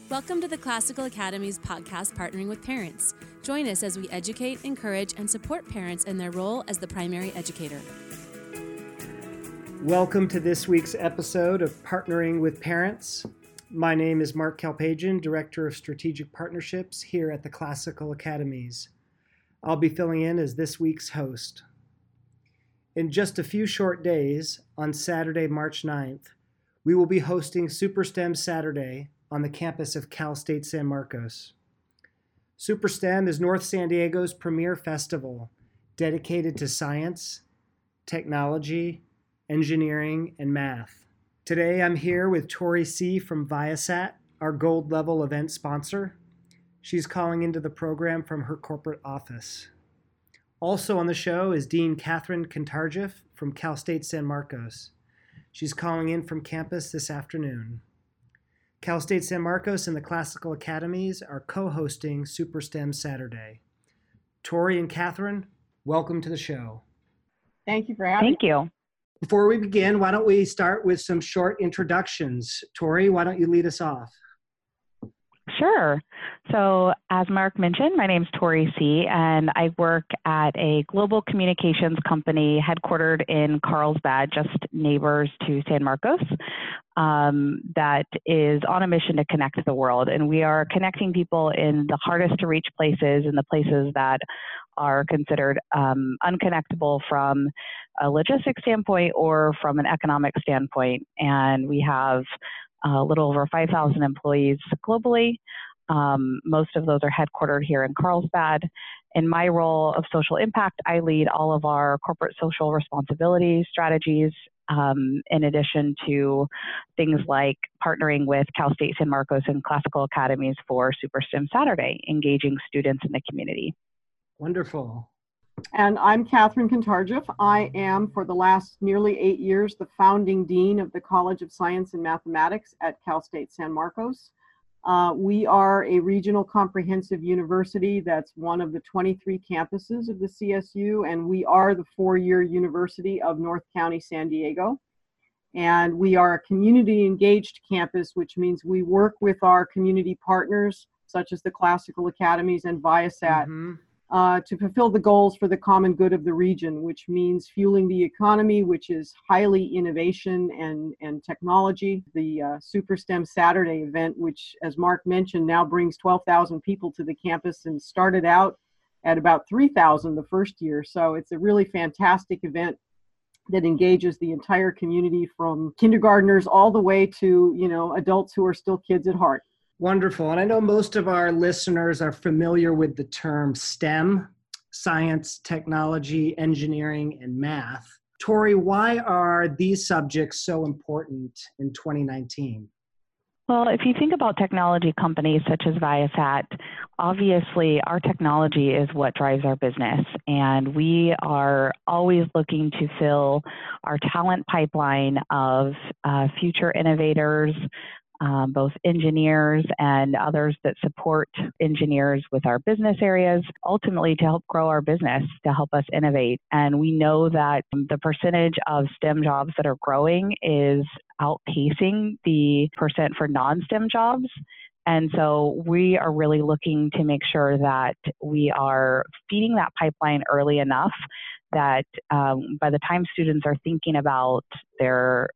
Welcome to the Classical Academy's podcast, Partnering with Parents. Join us as we educate, encourage, and support parents in their role as the primary educator. Welcome to this week's episode of Partnering with Parents. My name is Mark Kalpagian, Director of Strategic Partnerships here at the Classical Academies. I'll be filling in as this week's host. In just a few short days, on Saturday, March 9th, we will be hosting SuperSTEM Saturday on the campus of Cal State San Marcos. SuperSTEM is North San Diego's premier festival dedicated to science, technology, engineering, and math. Today I'm here with Tori C. from Viasat, our gold level event sponsor. She's calling into the program from her corporate office. Also on the show is Dean Catherine Kantarjeff from Cal State San Marcos. She's calling in from campus this afternoon. Cal State San Marcos and the Classical Academies are co-hosting SuperSTEM Saturday. Tori and Catherine, welcome to the show. Thank you for having me. Thank you. Before we begin, why don't we start with some short introductions? Tori, why don't you lead us off? Sure. So as Mark mentioned, my name is Tori C., and I work at a global communications company headquartered in Carlsbad, just neighbors to San Marcos, that is on a mission to connect the world. And we are connecting people in the hardest to reach places and the places that are considered unconnectable from a logistics standpoint or from an economic standpoint. And we have a little over 5,000 employees globally. Most of those are headquartered here in Carlsbad. In my role of social impact, I lead all of our corporate social responsibility strategies, in addition to things like partnering with Cal State San Marcos and Classical Academies for SuperSTEM Saturday, engaging students in the community. Wonderful. And I'm Catherine Kantarjeff. I am, for the last nearly 8 years, the founding dean of the College of Science and Mathematics at Cal State San Marcos. We are a regional comprehensive university that's one of the 23 campuses of the CSU, and we are the four-year University of North County, San Diego. And we are a community-engaged campus, which means we work with our community partners, such as the Classical Academies and Viasat, to fulfill the goals for the common good of the region, which means fueling the economy, which is highly innovation and technology. The SuperSTEM Saturday event, which, as Mark mentioned, now brings 12,000 people to the campus and started out at about 3,000 the first year. So it's a really fantastic event that engages the entire community, from kindergartners all the way to, adults who are still kids at heart. Wonderful. And I know most of our listeners are familiar with the term STEM, science, technology, engineering, and math. Tori, why are these subjects so important in 2019? Well, if you think about technology companies such as Viasat, obviously our technology is what drives our business, and we are always looking to fill our talent pipeline of future innovators, both engineers and others that support engineers with our business areas, ultimately to help grow our business, to help us innovate. And we know that the percentage of STEM jobs that are growing is outpacing the percent for non-STEM jobs. And so we are really looking to make sure that we are feeding that pipeline early enough that by the time students are thinking about their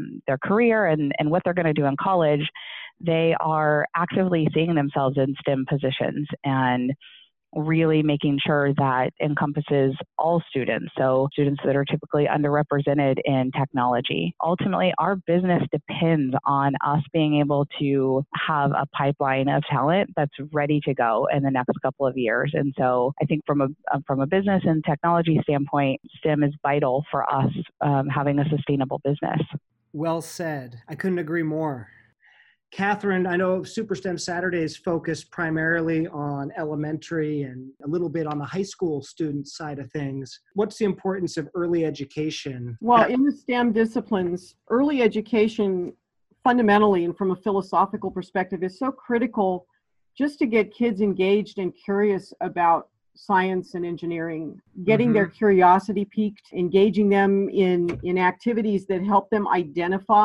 career and what they're going to do in college, they are actively seeing themselves in STEM positions and really making sure that encompasses all students, so students that are typically underrepresented in technology. Ultimately, our business depends on us being able to have a pipeline of talent that's ready to go in the next couple of years. And so I think from a business and technology standpoint, STEM is vital for us having a sustainable business. Well said. I couldn't agree more. Catherine, I know SuperSTEM Saturday is focused primarily on elementary and a little bit on the high school student side of things. What's the importance of early education? Well, in the STEM disciplines, early education fundamentally and from a philosophical perspective is so critical just to get kids engaged and curious about science and engineering, getting their curiosity piqued, engaging them in activities that help them identify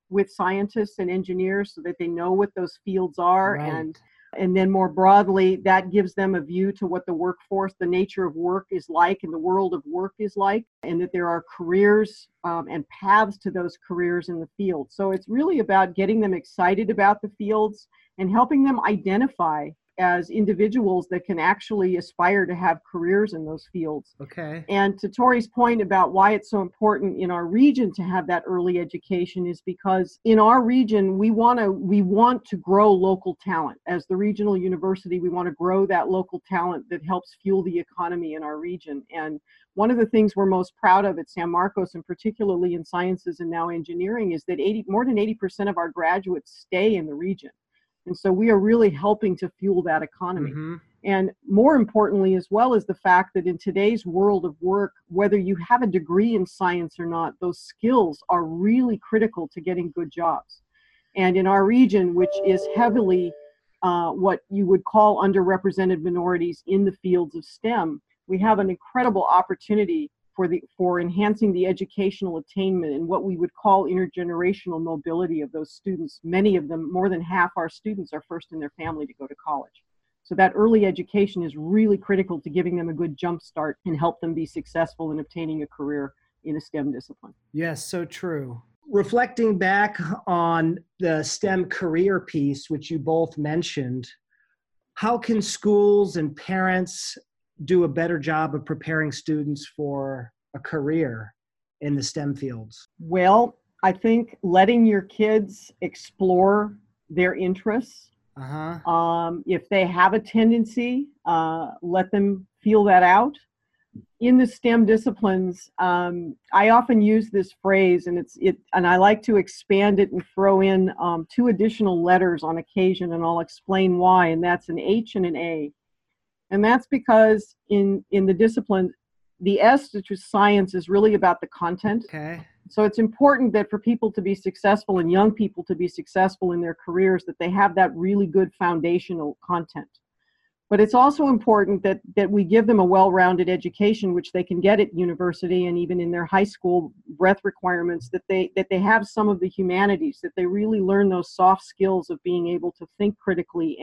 with scientists and engineers so that they know what those fields are. Right. And then more broadly, that gives them a view to what the workforce, the nature of work is like and the world of work is like, and that there are careers and paths to those careers in the field. So it's really about getting them excited about the fields and helping them identify as individuals that can actually aspire to have careers in those fields. Okay. And to Tori's point about why it's so important in our region to have that early education is because in our region, we want to grow local talent. As the regional university, we want to grow that local talent that helps fuel the economy in our region. And one of the things we're most proud of at San Marcos, and particularly in sciences and now engineering, is that more than 80% of our graduates stay in the region. And so we are really helping to fuel that economy. Mm-hmm. And more importantly, as well, is the fact that in today's world of work, whether you have a degree in science or not, those skills are really critical to getting good jobs. And in our region, which is heavily what you would call underrepresented minorities in the fields of STEM, we have an incredible opportunity for enhancing the educational attainment and what we would call intergenerational mobility of those students. Many of them, more than half our students, are first in their family to go to college. So that early education is really critical to giving them a good jump start and help them be successful in obtaining a career in a STEM discipline. Yes, so true. Reflecting back on the STEM career piece, which you both mentioned, how can schools and parents do a better job of preparing students for a career in the STEM fields? Well, I think letting your kids explore their interests. If they have a tendency, let them feel that out. In the STEM disciplines, I often use this phrase, and I like to expand it and throw in 2 additional letters on occasion, and I'll explain why. And that's an H and an A. And that's because in the discipline, the S, which is science, is really about the content. Okay. So it's important that for people to be successful and young people to be successful in their careers, that they have that really good foundational content. But it's also important that we give them a well-rounded education, which they can get at university and even in their high school breadth requirements, that they have some of the humanities, that they really learn those soft skills of being able to think critically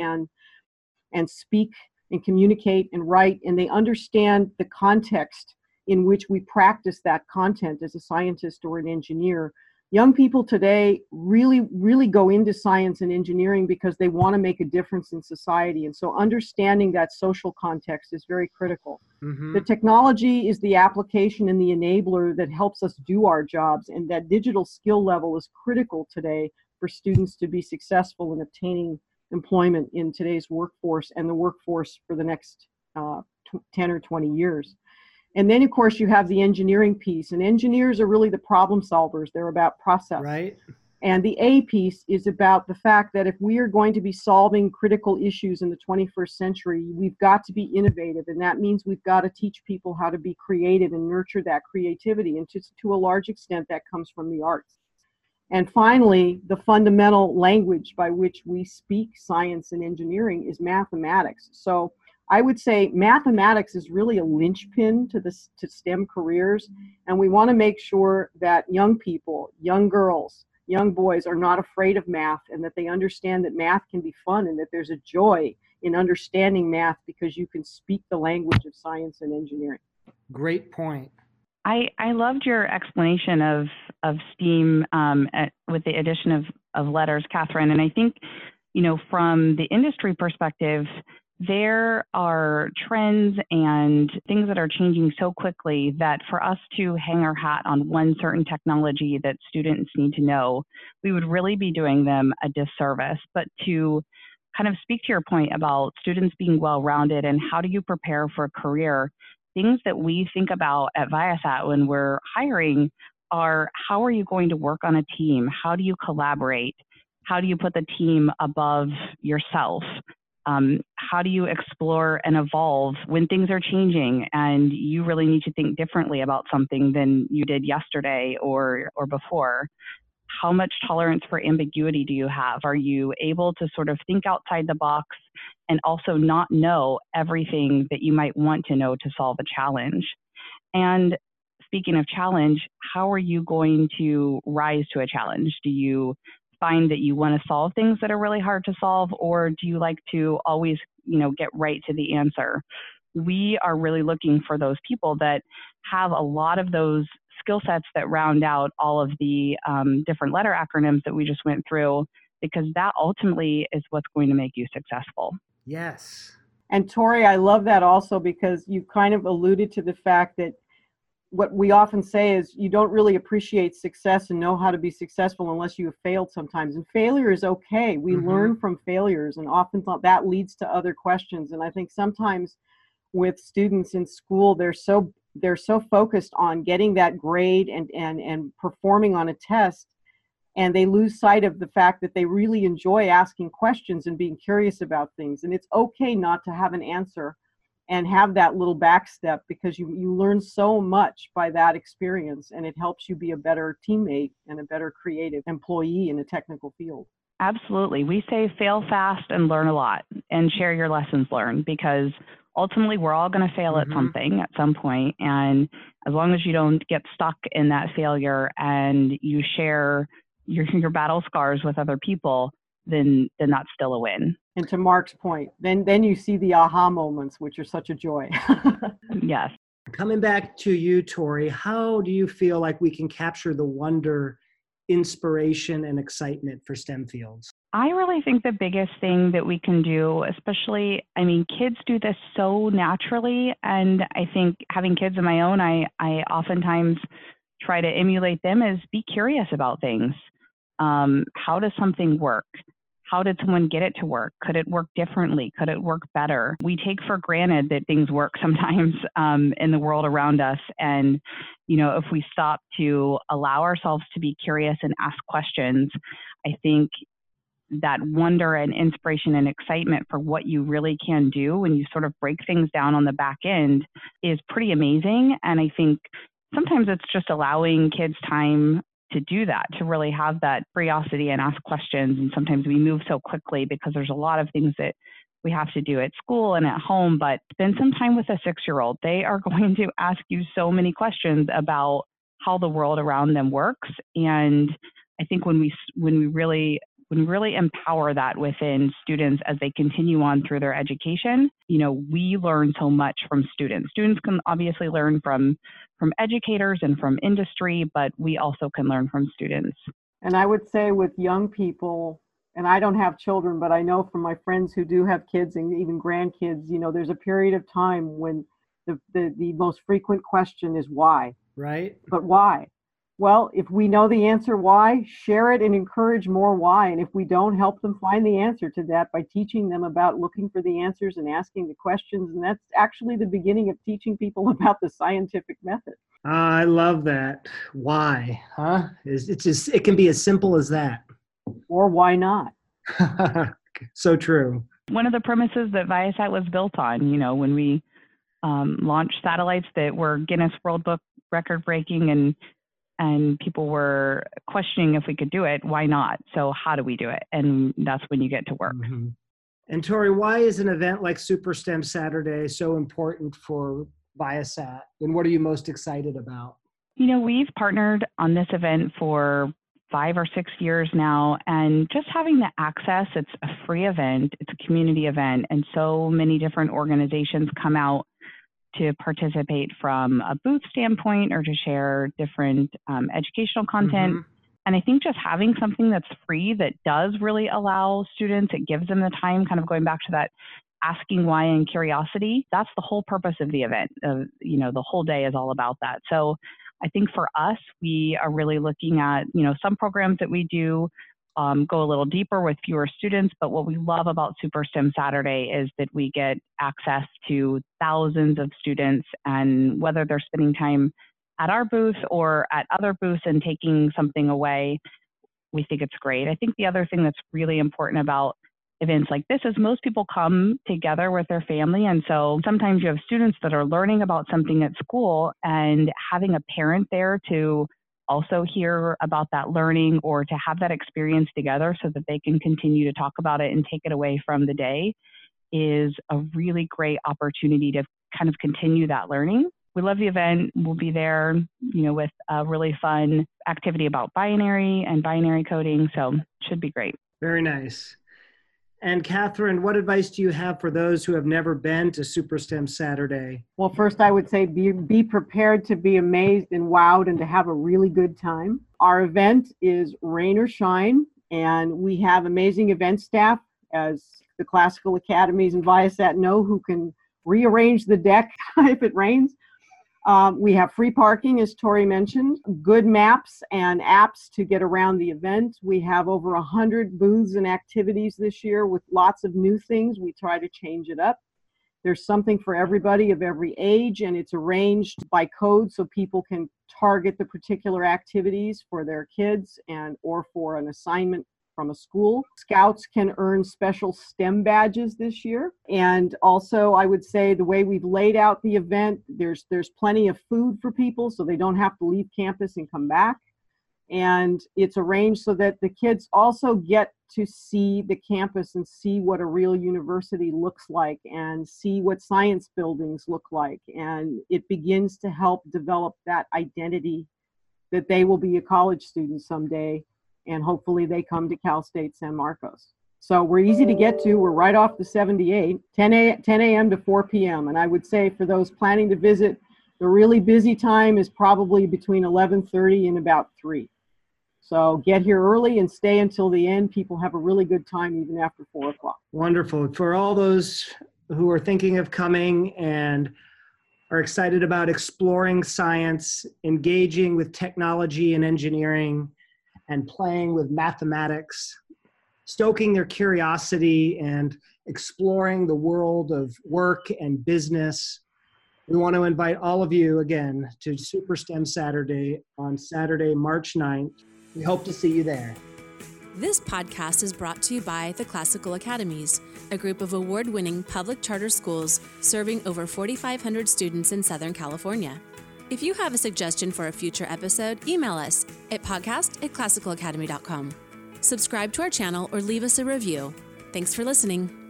and speak and communicate and write, and they understand the context in which we practice that content as a scientist or an engineer. Young people today really, really go into science and engineering because they want to make a difference in society. And so understanding that social context is very critical. Mm-hmm. The technology is the application and the enabler that helps us do our jobs. And that digital skill level is critical today for students to be successful in obtaining employment in today's workforce and the workforce for the next 10 or 20 years. And then, of course, you have the engineering piece. And engineers are really the problem solvers. They're about process. Right. And the A piece is about the fact that if we are going to be solving critical issues in the 21st century, we've got to be innovative. And that means we've got to teach people how to be creative and nurture that creativity. And to a large extent, that comes from the arts. And finally, the fundamental language by which we speak science and engineering is mathematics. So I would say mathematics is really a linchpin to STEM careers. And we want to make sure that young people, young girls, young boys are not afraid of math, and that they understand that math can be fun and that there's a joy in understanding math because you can speak the language of science and engineering. Great point. I loved your explanation of STEAM with the addition of letters, Catherine. And I think, from the industry perspective, there are trends and things that are changing so quickly that for us to hang our hat on one certain technology that students need to know, we would really be doing them a disservice. But to kind of speak to your point about students being well-rounded and how do you prepare for a career, things that we think about at Viasat when we're hiring are how are you going to work on a team? How do you collaborate? How do you put the team above yourself? How do you explore and evolve when things are changing and you really need to think differently about something than you did yesterday or before? How much tolerance for ambiguity do you have? Are you able to sort of think outside the box and also not know everything that you might want to know to solve a challenge? And speaking of challenge, how are you going to rise to a challenge? Do you find that you want to solve things that are really hard to solve, or do you like to always, get right to the answer? We are really looking for those people that have a lot of those skill sets that round out all of the different letter acronyms that we just went through, because that ultimately is what's going to make you successful. Yes. And Tori, I love that also because you kind of alluded to the fact that what we often say is you don't really appreciate success and know how to be successful unless you have failed sometimes. And failure is okay. We learn from failures, and often that leads to other questions. And I think sometimes with students in school, they're so focused on getting that grade and performing on a test, and they lose sight of the fact that they really enjoy asking questions and being curious about things. And it's okay not to have an answer and have that little back step, because you learn so much by that experience, and it helps you be a better teammate and a better creative employee in a technical field. Absolutely. We say fail fast and learn a lot, and share your lessons learned, because ultimately we're all going to fail at something at some point. And as long as you don't get stuck in that failure and you share your battle scars with other people, then that's still a win. And to Mark's point, then you see the aha moments, which are such a joy. Yes. Coming back to you, Tori, how do you feel like we can capture the wonder, inspiration, and excitement for STEM fields? I really think the biggest thing that we can do, especially, kids do this so naturally, and I think having kids of my own, I oftentimes try to emulate them, is be curious about things. How does something work? How did someone get it to work? Could it work differently? Could it work better? We take for granted that things work sometimes in the world around us. And, if we stop to allow ourselves to be curious and ask questions, I think that wonder and inspiration and excitement for what you really can do when you sort of break things down on the back end is pretty amazing. And I think sometimes it's just allowing kids time to do that, to really have that curiosity and ask questions. And sometimes we move so quickly because there's a lot of things that we have to do at school and at home, but spend some time with a 6-year-old. They are going to ask you so many questions about how the world around them works. And I think when we really empower that within students as they continue on through their education, we learn so much from students. Students can obviously learn from educators and from industry, but we also can learn from students. And I would say with young people, and I don't have children, but I know from my friends who do have kids and even grandkids, there's a period of time when the most frequent question is why. Right. But why? Well, if we know the answer why, share it and encourage more why. And if we don't, help them find the answer to that by teaching them about looking for the answers and asking the questions. And that's actually the beginning of teaching people about the scientific method. I love that. Why? Huh? It can be as simple as that. Or why not? So true. One of the premises that Viasat was built on, when we launched satellites that were Guinness World Book record breaking, and people were questioning if we could do it, why not? So how do we do it? And that's when you get to work. Mm-hmm. And Tori, why is an event like Super STEM Saturday so important for Viasat? And what are you most excited about? We've partnered on this event for 5 or 6 years now, and just having the access, it's a free event, it's a community event, and so many different organizations come out to participate from a booth standpoint or to share different educational content. And I think just having something that's free that does really allow students, it gives them the time, kind of going back to that asking why and curiosity, that's the whole purpose of the event. The whole day is all about that. So I think for us, we are really looking at, some programs that we do go a little deeper with fewer students, but what we love about Super STEM Saturday is that we get access to thousands of students, and whether they're spending time at our booth or at other booths and taking something away, we think it's great. I think the other thing that's really important about events like this is most people come together with their family, and so sometimes you have students that are learning about something at school, and having a parent there to also hear about that learning or to have that experience together so that they can continue to talk about it and take it away from the day is a really great opportunity to kind of continue that learning. we love the event. We'll be there, with a really fun activity about binary and binary coding. So should be great. Very nice. And Catherine, what advice do you have for those who have never been to SuperSTEM Saturday? Well, first I would say be prepared to be amazed and wowed and to have a really good time. Our event is rain or shine, and we have amazing event staff, as the Classical Academies and Viasat know, who can rearrange the deck if it rains. We have free parking, as Tori mentioned, good maps and apps to get around the event. We have over 100 booths and activities this year with lots of new things. We try to change it up. There's something for everybody of every age, and it's arranged by code so people can target the particular activities for their kids or for an assignment from a school. Scouts can earn special STEM badges this year. And also, I would say the way we've laid out the event, there's plenty of food for people so they don't have to leave campus and come back. And it's arranged so that the kids also get to see the campus and see what a real university looks like and see what science buildings look like. And it begins to help develop that identity that they will be a college student someday. And hopefully they come to Cal State San Marcos. So we're easy to get to. We're right off the 78, 10 a.m. to 4 p.m. And I would say for those planning to visit, the really busy time is probably between 11:30 and about 3. So get here early and stay until the end. People have a really good time even after 4 o'clock. Wonderful. For all those who are thinking of coming and are excited about exploring science, engaging with technology and engineering, and playing with mathematics, stoking their curiosity and exploring the world of work and business, we want to invite all of you again to SuperSTEM Saturday on Saturday, March 9th. We hope to see you there. This podcast is brought to you by the Classical Academies, a group of award-winning public charter schools serving over 4,500 students in Southern California. If you have a suggestion for a future episode, email us at podcast@classicalacademy.com. Subscribe to our channel or leave us a review. Thanks for listening.